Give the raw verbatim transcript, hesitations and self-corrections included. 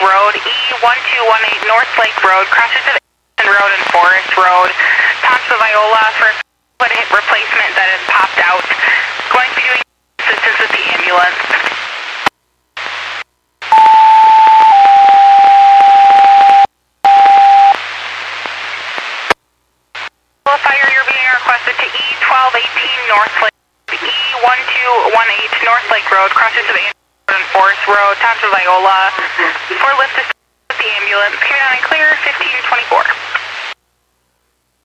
Road, E one two one eight North Lake Road, crosses of Anderson Road and Forest Road, Township of Iola for a hip replacement that has popped out. Going to be doing assistance with the ambulance. Fire, you're being requested to E twelve eighteen North Lake, E one two one eight North Lake Road, crosses of Anderson Road and Forest Road, Township of Iola, for lift assistance with the ambulance. Carry on and clear, fifteen twenty-four.